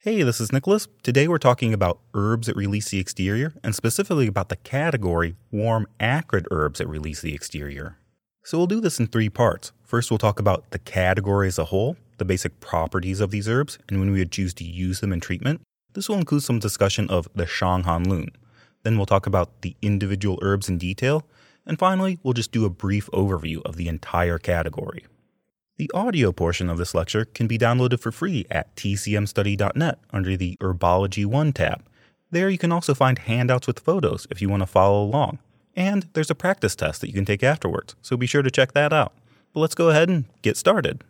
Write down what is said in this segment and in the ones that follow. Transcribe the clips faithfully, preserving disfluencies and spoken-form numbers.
Hey, this is Nicholas. Today we're talking about herbs that release the exterior, and specifically about the category warm acrid herbs that release the exterior. So we'll do this in three parts. First, we'll talk about the category as a whole, the basic properties of these herbs, and when we would choose to use them in treatment. This will include some discussion of the Shang Han Lun. Then we'll talk about the individual herbs in detail, and finally, we'll just do a brief overview of the entire category. The audio portion of this lecture can be downloaded for free at t c m study dot net under the Herbology one tab. There you can also find handouts with photos if you want to follow along. And there's a practice test that you can take afterwards, so be sure to check that out. But let's go ahead and get started.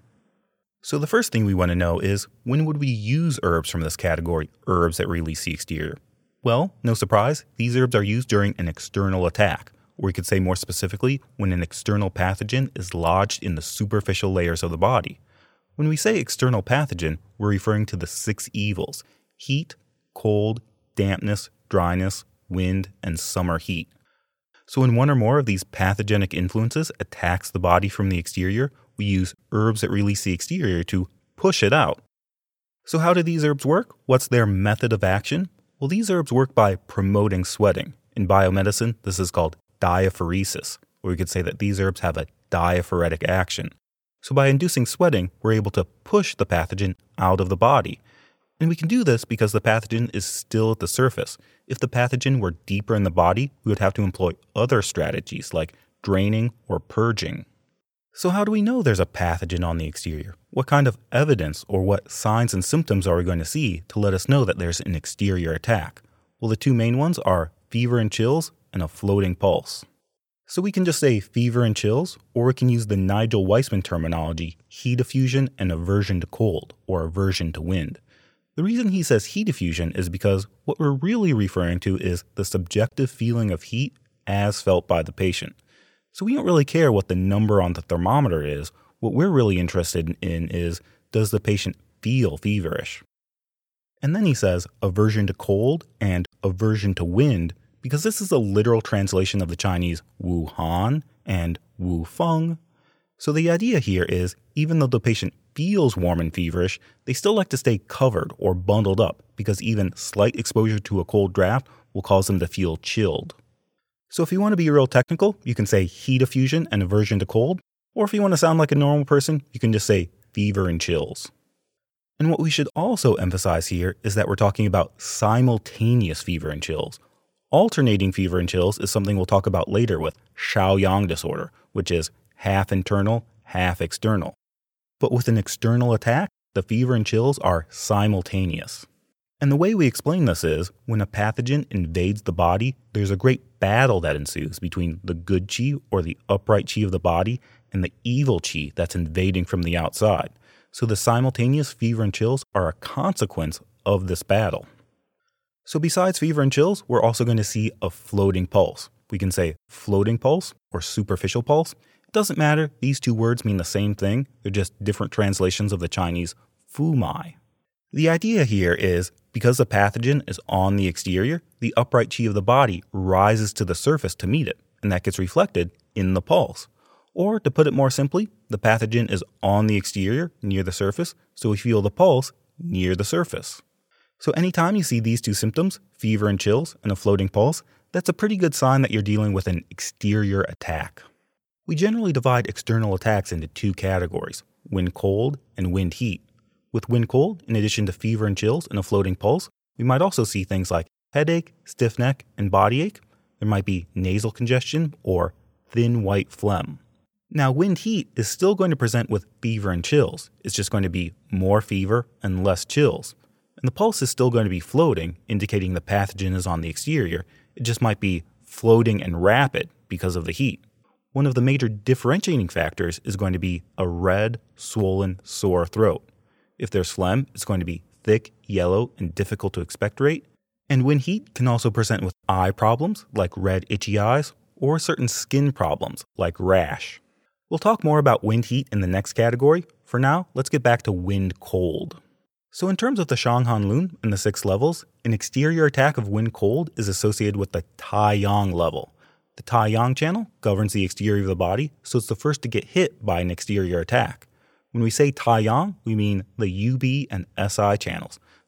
So the first thing we want to know is, when would we use herbs from this category, herbs that release the exterior? Well, no surprise, these herbs are used during an external attack. Or we could say more specifically, when an external pathogen is lodged in the superficial layers of the body. When we say external pathogen, we're referring to the six evils: heat, cold, dampness, dryness, wind, and summer heat. So when one or more of these pathogenic influences attacks the body from the exterior, we use herbs that release the exterior to push it out. So how do these herbs work? What's their method of action? Well, these herbs work by promoting sweating. In biomedicine, this is called diaphoresis, or we could say that these herbs have a diaphoretic action. So by inducing sweating, we're able to push the pathogen out of the body. And we can do this because the pathogen is still at the surface. If the pathogen were deeper in the body, we would have to employ other strategies like draining or purging. So how do we know there's a pathogen on the exterior? What kind of evidence or what signs and symptoms are we going to see to let us know that there's an exterior attack? Well, the two main ones are fever and chills and a floating pulse. So we can just say fever and chills, or we can use the Nigel Weissman terminology, heat effusion and aversion to cold, or aversion to wind. The reason he says heat effusion is because what we're really referring to is the subjective feeling of heat as felt by the patient. So we don't really care what the number on the thermometer is. What we're really interested in is, does the patient feel feverish? And then he says aversion to cold and aversion to wind, because this is a literal translation of the Chinese Wu Han and Wu Feng. So the idea here is, even though the patient feels warm and feverish, they still like to stay covered or bundled up, because even slight exposure to a cold draft will cause them to feel chilled. So if you want to be real technical, you can say heat effusion and aversion to cold, or if you want to sound like a normal person, you can just say fever and chills. And what we should also emphasize here is that we're talking about simultaneous fever and chills. Alternating fever and chills is something we'll talk about later with Shaoyang disorder, which is half internal, half external. But with an external attack, the fever and chills are simultaneous. And the way we explain this is, when a pathogen invades the body, there's a great battle that ensues between the good qi, or the upright qi of the body, and the evil qi that's invading from the outside. So the simultaneous fever and chills are a consequence of this battle. So besides fever and chills, we're also going to see a floating pulse. We can say floating pulse or superficial pulse. It doesn't matter, these two words mean the same thing. They're just different translations of the Chinese fu mai. The idea here is, because the pathogen is on the exterior, the upright qi of the body rises to the surface to meet it, and that gets reflected in the pulse. Or to put it more simply, the pathogen is on the exterior near the surface, so we feel the pulse near the surface. So anytime you see these two symptoms, fever and chills and a floating pulse, that's a pretty good sign that you're dealing with an exterior attack. We generally divide external attacks into two categories, wind cold and wind heat. With wind cold, in addition to fever and chills and a floating pulse, we might also see things like headache, stiff neck, and body ache. There might be nasal congestion or thin white phlegm. Now, wind heat is still going to present with fever and chills. It's just going to be more fever and less chills. And the pulse is still going to be floating, indicating the pathogen is on the exterior. It just might be floating and rapid because of the heat. One of the major differentiating factors is going to be a red, swollen, sore throat. If there's phlegm, it's going to be thick, yellow, and difficult to expectorate. And wind heat can also present with eye problems, like red, itchy eyes, or certain skin problems, like rash. We'll talk more about wind heat in the next category. For now, let's get back to wind cold. So in terms of the Shang Han Lun and the six levels, an exterior attack of wind cold is associated with the Taiyang level. The Taiyang channel governs the exterior of the body, so it's the first to get hit by an exterior attack. When we say Taiyang, we mean the U B and S I channels.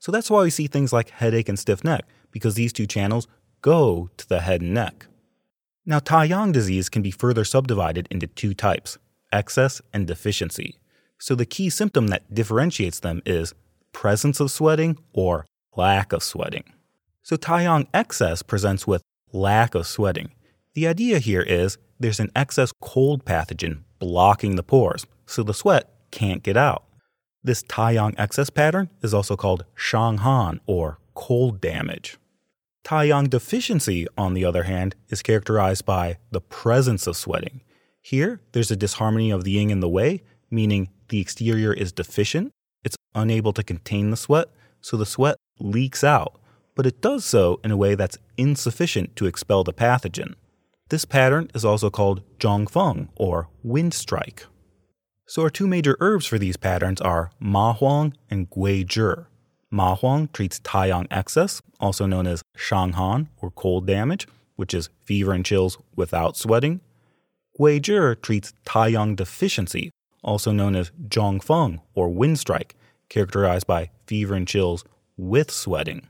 So that's why we see things like headache and stiff neck, because these two channels go to the head and neck. Now, Taiyang disease can be further subdivided into two types, excess and deficiency. So the key symptom that differentiates them is presence of sweating or lack of sweating. So Taiyang excess presents with lack of sweating. The idea here is there's an excess cold pathogen blocking the pores, so the sweat can't get out. This Taiyang excess pattern is also called Shanghan or cold damage. Taiyang deficiency, on the other hand, is characterized by the presence of sweating. Here, there's a disharmony of the yin and the wei, meaning the exterior is deficient, it's unable to contain the sweat, so the sweat leaks out, but it does so in a way that's insufficient to expel the pathogen. This pattern is also called zhongfeng or wind strike. So our two major herbs for these patterns are ma huang and gui zhi. Ma huang treats Taiyang excess, also known as Shanghan or cold damage, which is fever and chills without sweating. Gui zhi treats Taiyang deficiency, also known as zhongfeng or wind strike, characterized by fever and chills with sweating.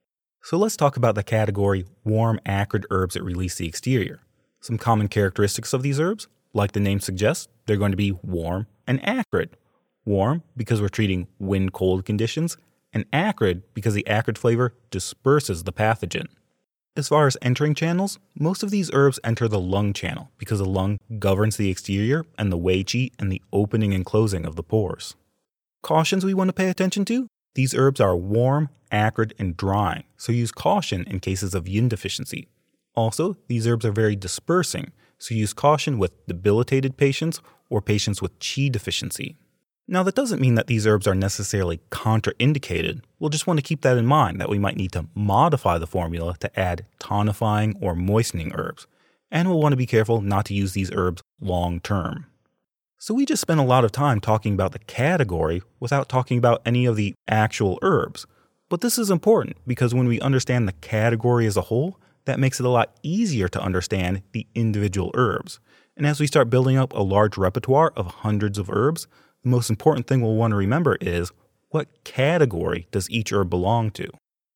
So let's talk about the category warm acrid herbs that release the exterior. Some common characteristics of these herbs, like the name suggests, they're going to be warm and acrid. Warm because we're treating wind-cold conditions, and acrid because the acrid flavor disperses the pathogen. As far as entering channels, most of these herbs enter the lung channel because the lung governs the exterior and the wei qi and the opening and closing of the pores. Cautions we want to pay attention to? These herbs are warm, acrid, and drying, so use caution in cases of yin deficiency. Also, these herbs are very dispersing, so use caution with debilitated patients or patients with qi deficiency. Now, that doesn't mean that these herbs are necessarily contraindicated. We'll just want to keep that in mind, that we might need to modify the formula to add tonifying or moistening herbs. And we'll want to be careful not to use these herbs long term. So we just spent a lot of time talking about the category without talking about any of the actual herbs. But this is important because when we understand the category as a whole, that makes it a lot easier to understand the individual herbs. And as we start building up a large repertoire of hundreds of herbs, the most important thing we'll want to remember is what category does each herb belong to?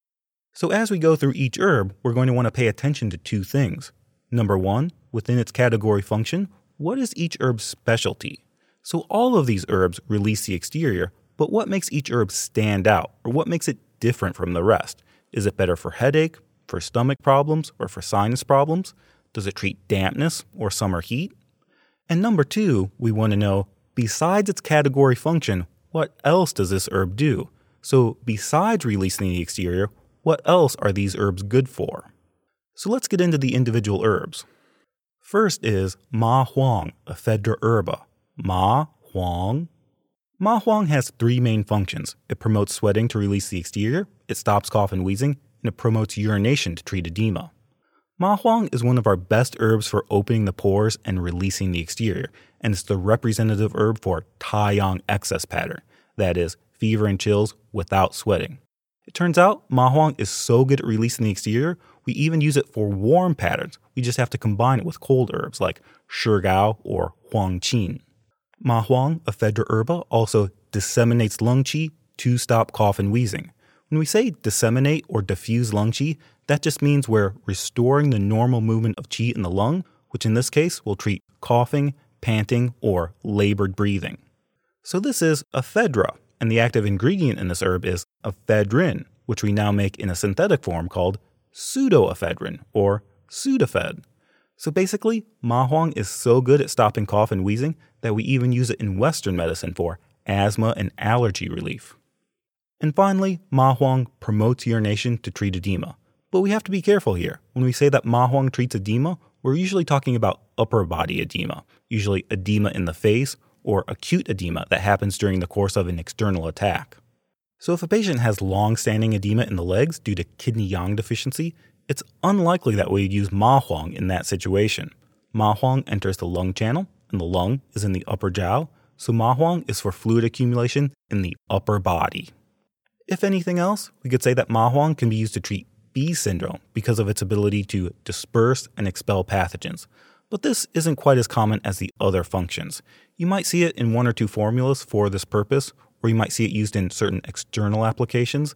So as we go through each herb, we're going to want to pay attention to two things. Number one, within its category function, what is each herb's specialty? So all of these herbs release the exterior, but what makes each herb stand out, or what makes it different from the rest? Is it better for headache, for stomach problems, or for sinus problems? Does it treat dampness or summer heat? And number two, we want to know, besides its category function, what else does this herb do? So besides releasing the exterior, what else are these herbs good for? So let's get into the individual herbs. First is Ma Huang, Ephedra herba. Ma Huang. Ma Huang has three main functions. It promotes sweating to release the exterior, it stops cough and wheezing, and it promotes urination to treat edema. Ma Huang is one of our best herbs for opening the pores and releasing the exterior, and it's the representative herb for Taiyang excess pattern, that is, fever and chills without sweating. It turns out Ma Huang is so good at releasing the exterior, we even use it for warm patterns. We just have to combine it with cold herbs like Shigao or Huang Qin. Ma Huang, Ephedra herba, also disseminates lung qi to stop cough and wheezing. When we say disseminate or diffuse lung qi, that just means we're restoring the normal movement of qi in the lung, which in this case will treat coughing, panting, or labored breathing. So this is ephedra, and the active ingredient in this herb is ephedrine, which we now make in a synthetic form called pseudoephedrine or Sudafed. So basically, Ma Huang is so good at stopping cough and wheezing that we even use it in Western medicine for asthma and allergy relief. And finally, Ma Huang promotes urination to treat edema. But we have to be careful here. When we say that Ma Huang treats edema, we're usually talking about upper body edema, usually edema in the face or acute edema that happens during the course of an external attack. So if a patient has long-standing edema in the legs due to kidney yang deficiency, it's unlikely that we'd use Ma Huang in that situation. Ma Huang enters the lung channel, and the lung is in the upper jiao, so Ma Huang is for fluid accumulation in the upper body. If anything else, we could say that Ma Huang can be used to treat B syndrome because of its ability to disperse and expel pathogens. But this isn't quite as common as the other functions. You might see it in one or two formulas for this purpose, or you might see it used in certain external applications,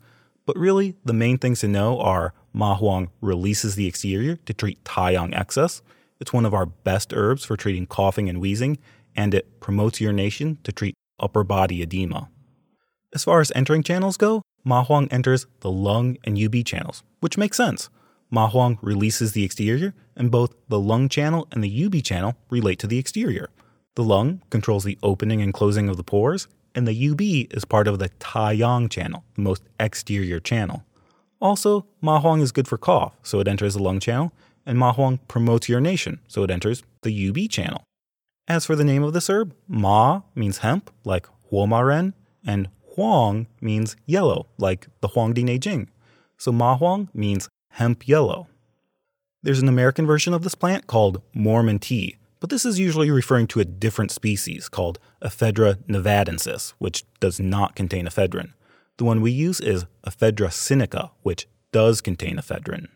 But really, the main things to know are Ma Huang releases the exterior to treat Taiyang excess. It's one of our best herbs for treating coughing and wheezing, and it promotes urination to treat upper body edema. As far as entering channels go, Ma Huang enters the lung and U B channels, which makes sense. Ma Huang releases the exterior, and both the lung channel and the U B channel relate to the exterior. The lung controls the opening and closing of the pores, and the U B is part of the Taiyang channel, the most exterior channel. Also, Ma Huang is good for cough, so it enters the lung channel, and Ma Huang promotes urination, so it enters the U B channel. As for the name of this herb, Ma means hemp, like huomaren, and Huang means yellow, like the Huangdi Neijing. So Ma Huang means hemp yellow. There's an American version of this plant called Mormon tea, but this is usually referring to a different species called Ephedra nevadensis, which does not contain ephedrine. The one we use is Ephedra sinica, which does contain ephedrine.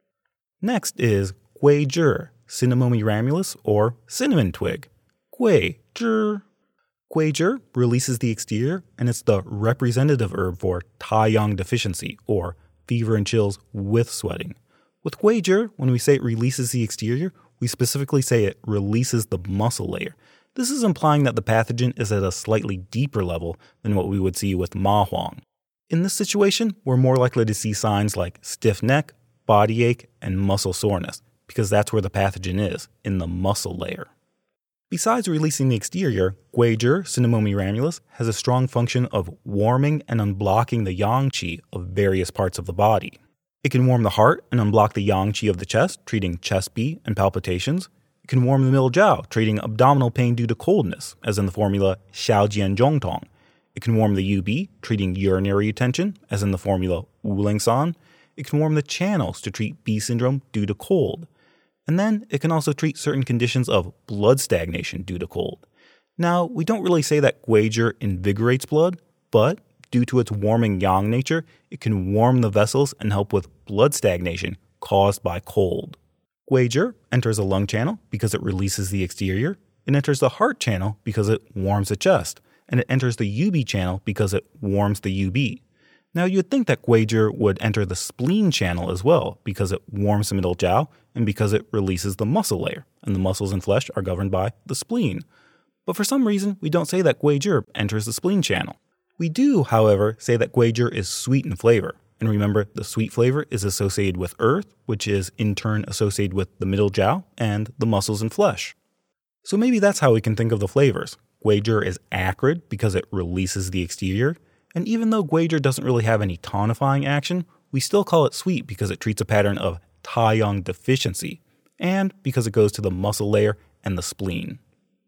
Next is Gui zhi, Cinnamomum ramulus, or cinnamon twig. Gui zhi. Gui zhi releases the exterior, and it's the representative herb for Taiyang deficiency, or fever and chills with sweating. With Gui zhi, when we say it releases the exterior, we specifically say it releases the muscle layer. This is implying that the pathogen is at a slightly deeper level than what we would see with Ma Huang. In this situation, we're more likely to see signs like stiff neck, body ache, and muscle soreness, because that's where the pathogen is, in the muscle layer. Besides releasing the exterior, Gui zhi, Cinnamomum ramulus, has a strong function of warming and unblocking the yang qi of various parts of the body. It can warm the heart and unblock the yang qi of the chest, treating chest beat and palpitations. It can warm the middle jiao, treating abdominal pain due to coldness, as in the formula Xiaojian Zhongtong. It can warm the U B, treating urinary retention, as in the formula Wuling San. It can warm the channels to treat B syndrome due to cold. And then it can also treat certain conditions of blood stagnation due to cold. Now, we don't really say that Gui zhi invigorates blood, but due to its warming yang nature, it can warm the vessels and help with blood stagnation caused by cold. Gui zhi enters the lung channel because it releases the exterior. It enters the heart channel because it warms the chest. And it enters the U B channel because it warms the U B. Now, you'd think that Gui zhi would enter the spleen channel as well because it warms the middle jiao and because it releases the muscle layer, and the muscles and flesh are governed by the spleen. But for some reason, we don't say that Gui zhi enters the spleen channel. We do, however, say that Gui zhi is sweet in flavor. And remember, the sweet flavor is associated with earth, which is in turn associated with the middle jiao and the muscles and flesh. So maybe that's how we can think of the flavors. Gui zhi is acrid because it releases the exterior. And even though Gui zhi doesn't really have any tonifying action, we still call it sweet because it treats a pattern of Taiyang deficiency, and because it goes to the muscle layer and the spleen.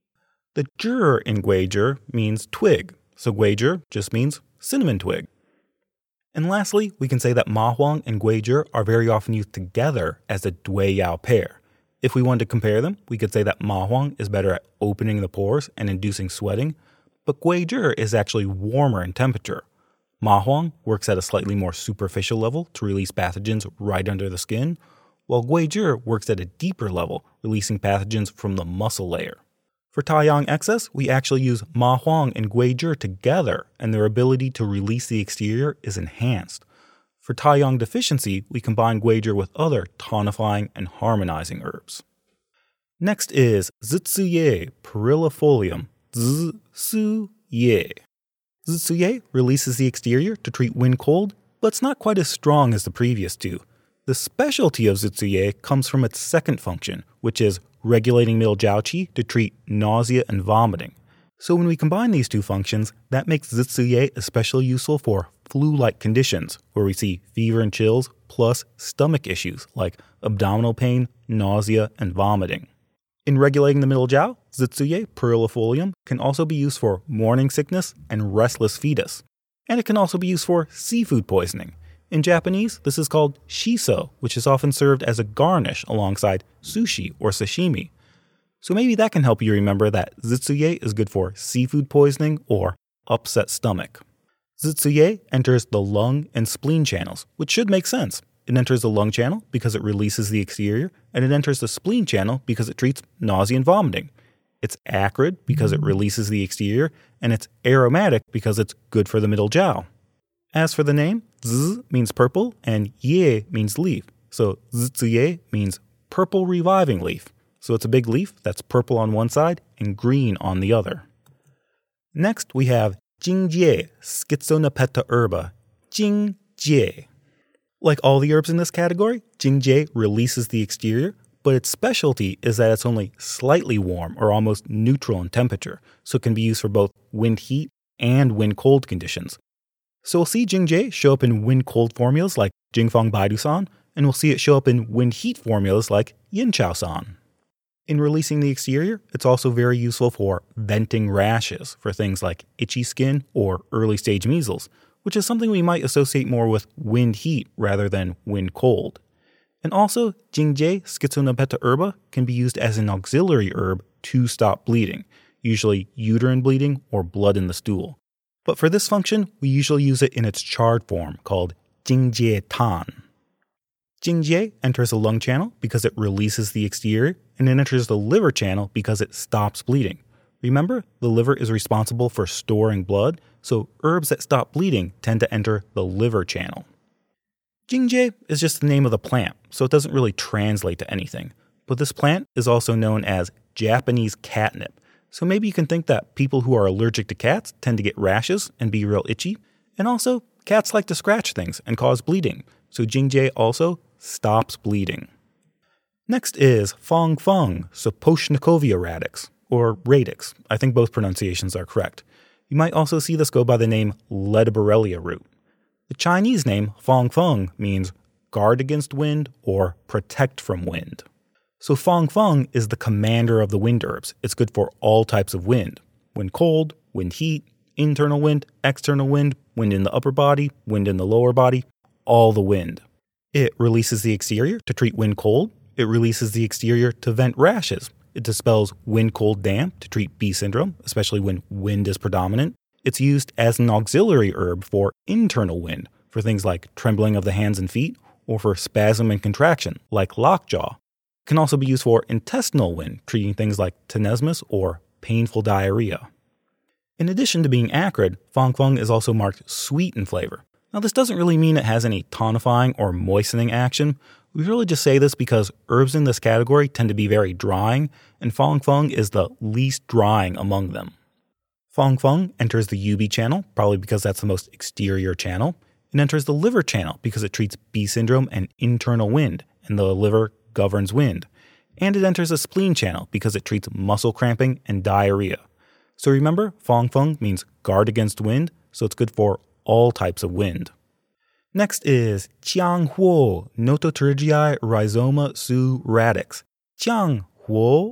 The zhi in Gui zhi means twig, so Gui zhi just means cinnamon twig. And lastly, we can say that Ma Huang and Gui zhi are very often used together as a Dui Yao pair. If we wanted to compare them, we could say that Ma Huang is better at opening the pores and inducing sweating, but Gui zhi is actually warmer in temperature. Ma Huang works at a slightly more superficial level to release pathogens right under the skin, while Gui zhi works at a deeper level, releasing pathogens from the muscle layer. For Taiyang excess, we actually use Ma Huang and Gui zhi together, and their ability to release the exterior is enhanced. For Taiyang deficiency, we combine Gui zhi with other tonifying and harmonizing herbs. Next is Zitsuye perillifolium. Zitsuye. Zitsuye releases the exterior to treat wind cold, but it's not quite as strong as the previous two. The specialty of Zitsuye comes from its second function, which is regulating middle jiao qi to treat nausea and vomiting. So when we combine these two functions, that makes Zitsuye especially useful for flu-like conditions, where we see fever and chills plus stomach issues like abdominal pain, nausea, and vomiting. In regulating the middle jiao, Zitsuye perillifolium can also be used for morning sickness and restless fetus. And it can also be used for seafood poisoning. In Japanese, this is called shiso, which is often served as a garnish alongside sushi or sashimi. So maybe that can help you remember that Zitsuye is good for seafood poisoning or upset stomach. Zitsuye enters the lung and spleen channels, which should make sense. It enters the lung channel because it releases the exterior, and it enters the spleen channel because it treats nausea and vomiting. It's acrid because it releases the exterior, and it's aromatic because it's good for the middle jiao. As for the name, Z means purple and ye means leaf. So ziye means purple reviving leaf. So it's a big leaf that's purple on one side and green on the other. Next, we have Jingjie, Schizonepeta herba. Jingjie. Like all the herbs in this category, Jingjie releases the exterior, but its specialty is that it's only slightly warm or almost neutral in temperature, so it can be used for both wind heat and wind cold conditions. So we'll see Jingjie show up in wind cold formulas like Jingfeng Baidusan, and we'll see it show up in wind heat formulas like Yinchaosan. In releasing the exterior, it's also very useful for venting rashes for things like itchy skin or early stage measles, which is something we might associate more with wind heat rather than wind cold. And also, Jingjie Schizonepeta herba can be used as an auxiliary herb to stop bleeding, usually uterine bleeding or blood in the stool. But for this function, we usually use it in its charred form called Jingjie Tan. Jingjie enters the lung channel because it releases the exterior, and it enters the liver channel because it stops bleeding. Remember, the liver is responsible for storing blood, so herbs that stop bleeding tend to enter the liver channel. Jingjie is just the name of the plant, so it doesn't really translate to anything. But this plant is also known as Japanese catnip, so maybe you can think that people who are allergic to cats tend to get rashes and be real itchy, and also cats like to scratch things and cause bleeding, so Jingjie also stops bleeding. Next is Fong Feng Sapochnikovia radix, or radix. I think both pronunciations are correct. You might also see this go by the name Ledibirellia root. The Chinese name Fong Feng means guard against wind or protect from wind. So Fong Feng is the commander of the wind herbs. It's good for all types of wind. Wind cold, wind heat, internal wind, external wind, wind in the upper body, wind in the lower body, all the wind. It releases the exterior to treat wind cold. It releases the exterior to vent rashes. It dispels wind cold damp to treat bee syndrome, especially when wind is predominant. It's used as an auxiliary herb for internal wind, for things like trembling of the hands and feet, or for spasm and contraction, like lockjaw. It can also be used for intestinal wind, treating things like tenesmus or painful diarrhea. In addition to being acrid, Fong Feng is also marked sweet in flavor. Now, this doesn't really mean it has any tonifying or moistening action. We really just say this because herbs in this category tend to be very drying, and Fong Feng is the least drying among them. Fong Feng enters the U B channel, probably because that's the most exterior channel. It enters the liver channel because it treats bee syndrome and internal wind, and the liver governs wind. And it enters the spleen channel because it treats muscle cramping and diarrhea. So remember, Fong Feng means guard against wind, so it's good for all types of wind. Next is Qianghuo Nototrigiae Rhizoma Su radix. Qianghuo.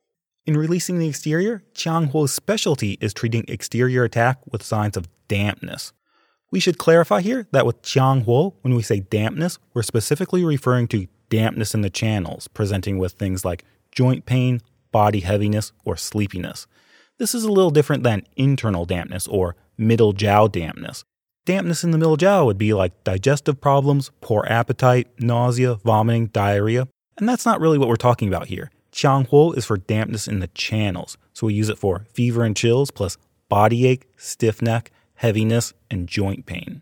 In releasing the exterior, Qianghuo's specialty is treating exterior attack with signs of dampness. We should clarify here that with Qianghuo, when we say dampness, we're specifically referring to dampness in the channels, presenting with things like joint pain, body heaviness, or sleepiness. This is a little different than internal dampness or middle jiao dampness. Dampness in the middle jiao would be like digestive problems, poor appetite, nausea, vomiting, diarrhea, and that's not really what we're talking about here. Qianghuo is for dampness in the channels, so we use it for fever and chills plus body ache, stiff neck, heaviness, and joint pain.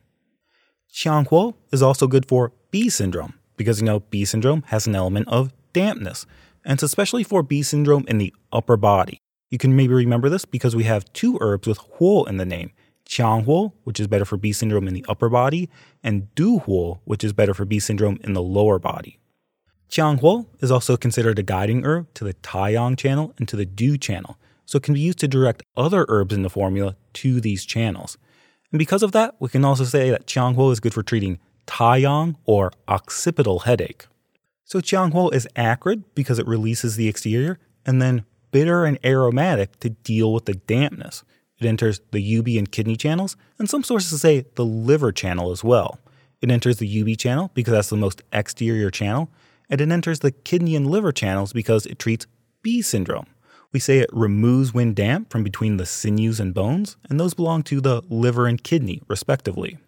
Qianghuo is also good for bee syndrome, because you know bee syndrome has an element of dampness, and it's especially for bee syndrome in the upper body. You can maybe remember this because we have two herbs with huo in the name, Qianghuo, which is better for bee syndrome in the upper body, and duhuo, which is better for bee syndrome in the lower body. Qianghuo is also considered a guiding herb to the Taiyang channel and to the Du channel, so it can be used to direct other herbs in the formula to these channels. And because of that, we can also say that Qianghuo is good for treating Taiyang or occipital headache. So Qianghuo is acrid because it releases the exterior, and then bitter and aromatic to deal with the dampness. It enters the U B and kidney channels, and some sources say the liver channel as well. It enters the U B channel because that's the most exterior channel, and it enters the kidney and liver channels because it treats bee syndrome. We say it removes wind damp from between the sinews and bones, and those belong to the liver and kidney, respectively.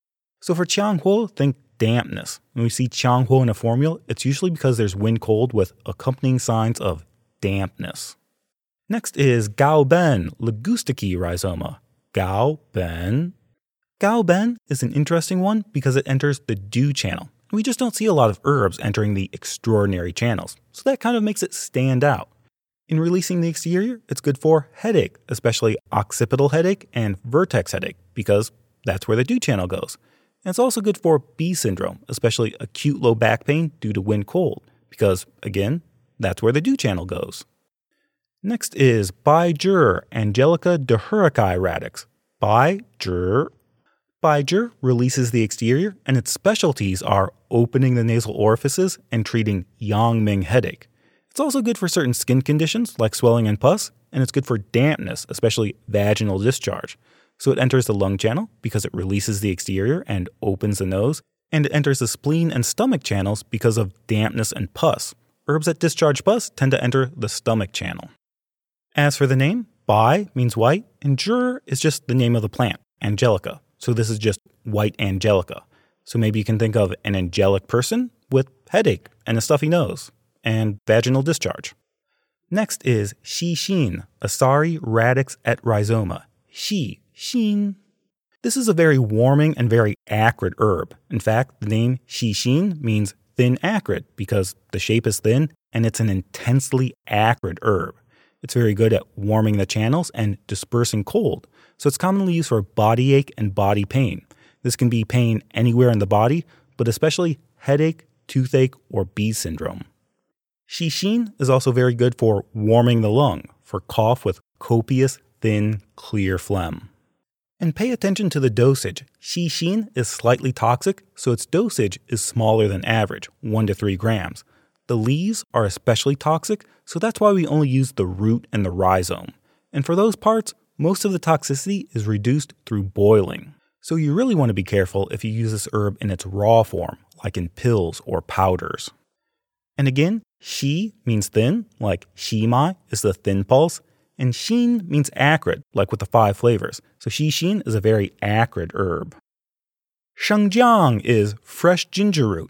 So for Qianghuo, think dampness. When we see Qianghuo in a formula, it's usually because there's wind cold with accompanying signs of dampness. Next is Gaoben Ligusticae rhizoma. Gaoben. Gaoben is an interesting one because it enters the do channel. We just don't see a lot of herbs entering the extraordinary channels, so that kind of makes it stand out. In releasing the exterior, it's good for headache, especially occipital headache and vertex headache, because that's where the do channel goes. And it's also good for B syndrome, especially acute low back pain due to wind cold, because, again, that's where the do channel goes. Next is Baijiu Angelica dehuraceae radix. Baijiu. Baijiu releases the exterior, and its specialties are opening the nasal orifices and treating Yangming headache. It's also good for certain skin conditions like swelling and pus, and it's good for dampness, especially vaginal discharge. So it enters the lung channel because it releases the exterior and opens the nose, and it enters the spleen and stomach channels because of dampness and pus. Herbs that discharge pus tend to enter the stomach channel. As for the name, Bai means white, and Jur is just the name of the plant, Angelica. So this is just white Angelica. So maybe you can think of an angelic person with headache and a stuffy nose and vaginal discharge. Next is Xixin, Asari radix et rhizoma. Xi, Xin. This is a very warming and very acrid herb. In fact, the name Xixin means thin acrid because the shape is thin and it's an intensely acrid herb. It's very good at warming the channels and dispersing cold, so it's commonly used for body ache and body pain. This can be pain anywhere in the body, but especially headache, toothache, or B syndrome. Xixin is also very good for warming the lung, for cough with copious, thin, clear phlegm. And pay attention to the dosage. Xixin is slightly toxic, so its dosage is smaller than average, one to three grams. The leaves are especially toxic, so that's why we only use the root and the rhizome. And for those parts, most of the toxicity is reduced through boiling. So you really want to be careful if you use this herb in its raw form, like in pills or powders. And again, Xi means thin, like Ximai is the thin pulse, and Xin means acrid, like with the five flavors. So Xixin is a very acrid herb. Shengjiang is fresh ginger root.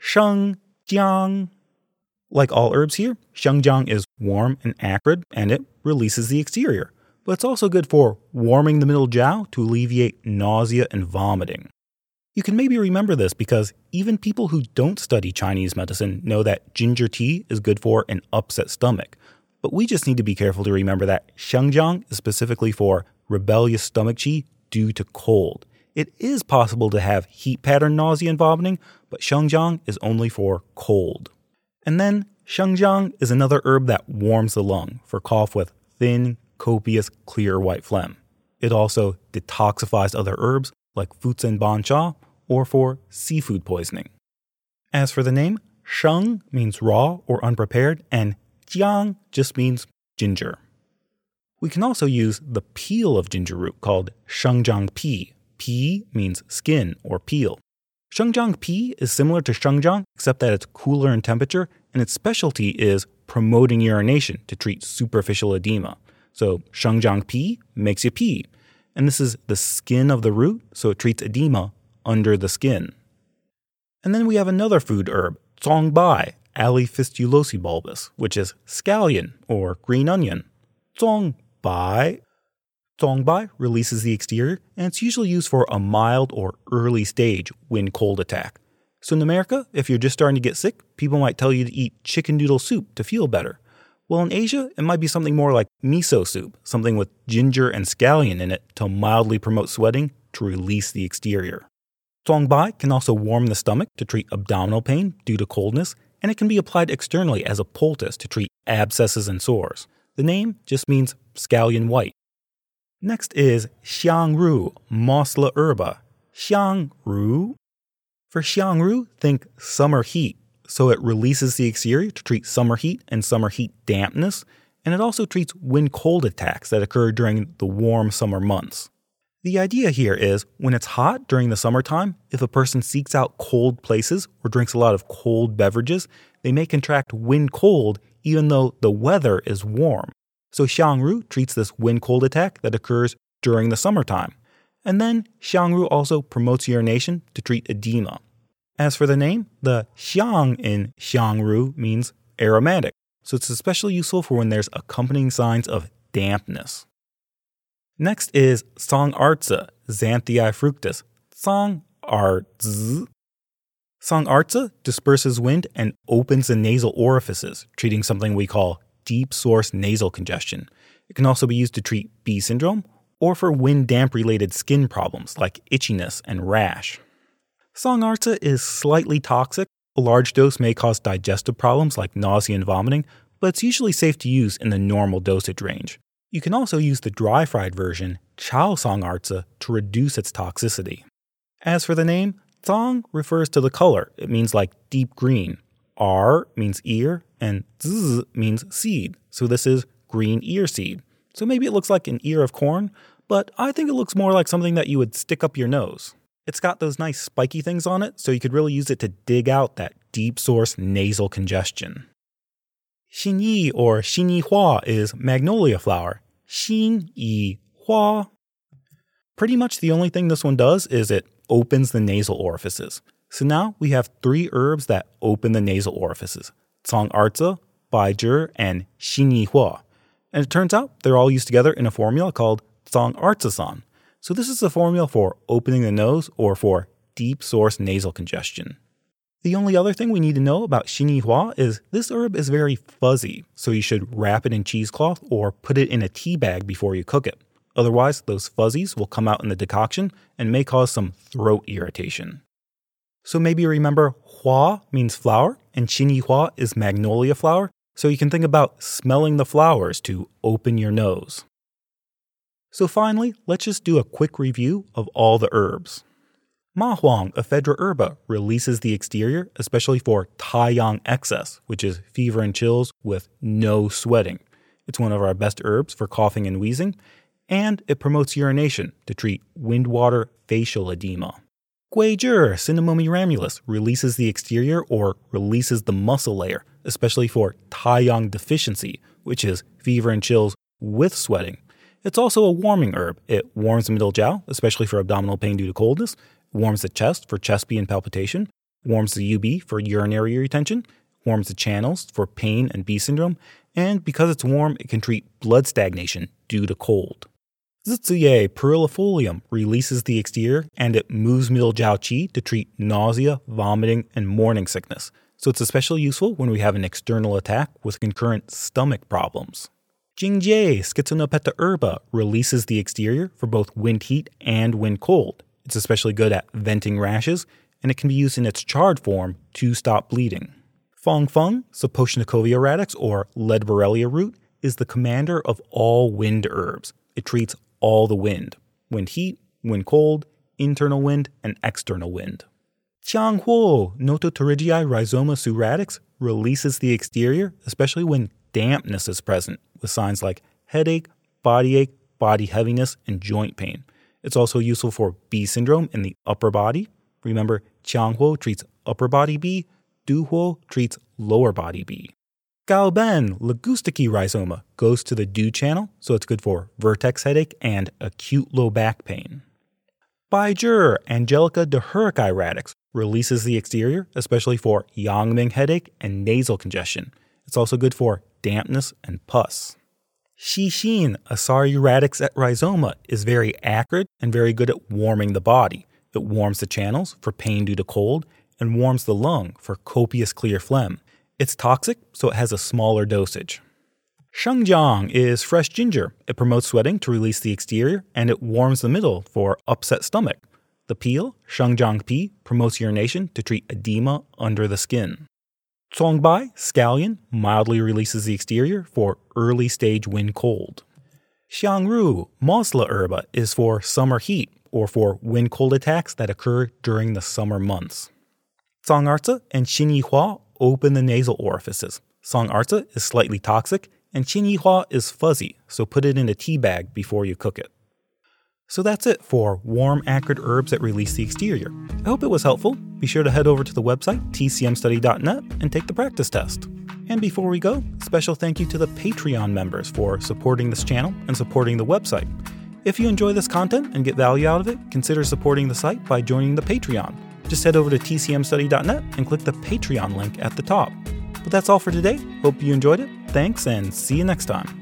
Shengjiang. Like all herbs here, Shengjiang is warm and acrid, and it releases the exterior. But it's also good for warming the middle jiao to alleviate nausea and vomiting. You can maybe remember this because even people who don't study Chinese medicine know that ginger tea is good for an upset stomach. But we just need to be careful to remember that Shengjiang is specifically for rebellious stomach qi due to cold. It is possible to have heat pattern nausea and vomiting, but Shengjiang is only for cold. And then, Shengjiang is another herb that warms the lung for cough with thin, copious, clear white phlegm. It also detoxifies other herbs like Fucen Bancha or for seafood poisoning. As for the name, Sheng means raw or unprepared, and Jiang just means ginger. We can also use the peel of ginger root called Shengjiang pi. Pi means skin or peel. Shengjiang pi is similar to Shengjiang, except that it's cooler in temperature, and its specialty is promoting urination to treat superficial edema. So Shengjiang pi makes you pee, and this is the skin of the root, so it treats edema under the skin. And then we have another food herb, Zongbai, Allifistulosi bulbus, which is scallion or green onion. Zongbai. Zongbai releases the exterior, and it's usually used for a mild or early stage wind cold attack. So in America, if you're just starting to get sick, people might tell you to eat chicken noodle soup to feel better. Well, in Asia, it might be something more like miso soup, something with ginger and scallion in it to mildly promote sweating to release the exterior. Zongbai can also warm the stomach to treat abdominal pain due to coldness, and it can be applied externally as a poultice to treat abscesses and sores. The name just means scallion white. Next is Xiangru, Mosla herba. Xiangru. For Xiangru, think summer heat. So it releases the exterior to treat summer heat and summer heat dampness, and it also treats wind cold attacks that occur during the warm summer months. The idea here is when it's hot during the summertime, if a person seeks out cold places or drinks a lot of cold beverages, they may contract wind cold even though the weather is warm. So Xiangru treats this wind cold attack that occurs during the summertime. And then Xiangru also promotes urination to treat edema. As for the name, the Xiang in Xiangru means aromatic, so it's especially useful for when there's accompanying signs of dampness. Next is Songartza, Xanthii fructus. Songartz. Songartza disperses wind and opens the nasal orifices, treating something we call deep source nasal congestion. It can also be used to treat bee syndrome or for wind damp related skin problems like itchiness and rash. Songartza is slightly toxic. A large dose may cause digestive problems like nausea and vomiting, but it's usually safe to use in the normal dosage range. You can also use the dry-fried version, Chow Songartza, to reduce its toxicity. As for the name, Song refers to the color. It means like deep green. R means ear, and Z means seed. So this is green ear seed. So maybe it looks like an ear of corn, but I think it looks more like something that you would stick up your nose. It's got those nice spiky things on it, so you could really use it to dig out that deep source nasal congestion. Xinyi or Xinyi Hua is magnolia flower. Xinyi Hua. Pretty much the only thing this one does is it opens the nasal orifices. So now we have three herbs that open the nasal orifices: Songartza, Baizhi, and Xinyi Hua. And it turns out they're all used together in a formula called Songartza-san. So this is the formula for opening the nose or for deep source nasal congestion. The only other thing we need to know about Xinyi Hua is this herb is very fuzzy, so you should wrap it in cheesecloth or put it in a tea bag before you cook it. Otherwise, those fuzzies will come out in the decoction and may cause some throat irritation. So maybe remember Hua means flower and Xinyi Hua is magnolia flower, so you can think about smelling the flowers to open your nose. So finally, let's just do a quick review of all the herbs. Ma Huang ephedra herba releases the exterior, especially for Taiyang excess, which is fever and chills with no sweating. It's one of our best herbs for coughing and wheezing, and it promotes urination to treat wind water facial edema. Guizhi Cinnamomum ramulus releases the exterior or releases the muscle layer, especially for Taiyang deficiency, which is fever and chills with sweating. It's also a warming herb. It warms the middle jiao, especially for abdominal pain due to coldness, warms the chest for chest pain and palpitation, warms the U B for urinary retention, warms the channels for pain and bee syndrome, and because it's warm, it can treat blood stagnation due to cold. Ziziye perillifolium releases the exterior and it moves middle jiao qi to treat nausea, vomiting, and morning sickness. So it's especially useful when we have an external attack with concurrent stomach problems. Jingjie Schizonopeta herba releases the exterior for both wind heat and wind cold. It's especially good at venting rashes, and it can be used in its charred form to stop bleeding. Fong Feng, Sapochnikovia radix or Leadborrelia root, is the commander of all wind herbs. It treats all the wind: wind heat, wind cold, internal wind, and external wind. Qianghuo Nototorigii rhizoma su radix releases the exterior, especially when dampness is present, with signs like headache, body ache, body heaviness, and joint pain. It's also useful for bee syndrome in the upper body. Remember, Qianghuo treats upper body bee, Duhuo treats lower body bee. Gaoben Ligusticae rhizoma goes to the Du channel, so it's good for vertex headache and acute low back pain. Baizhi Angelica dehuricae radix releases the exterior, especially for Yangming headache and nasal congestion. It's also good for dampness and pus. Xixin Asari radix et rhizoma is very acrid and very good at warming the body. It warms the channels for pain due to cold and warms the lung for copious clear phlegm. It's toxic, so it has a smaller dosage. Shengjiang is fresh ginger. It promotes sweating to release the exterior, and it warms the middle for upset stomach. The peel, Shengjiang pi, promotes urination to treat edema under the skin. Congbai scallion mildly releases the exterior for early stage wind cold. Xiangru Mosla herba is for summer heat or for wind cold attacks that occur during the summer months. Songartza and Xinyi Hua open the nasal orifices. Songartza is slightly toxic and Xinyi Hua is fuzzy, so put it in a tea bag before you cook it. So that's it for warm acrid herbs that release the exterior. I hope it was helpful. Be sure to head over to the website t c m study dot net and take the practice test. And before we go, special thank you to the Patreon members for supporting this channel and supporting the website. If you enjoy this content and get value out of it, consider supporting the site by joining the Patreon. Just head over to t c m study dot net and click the Patreon link at the top. But that's all for today. Hope you enjoyed it. Thanks, and see you next time.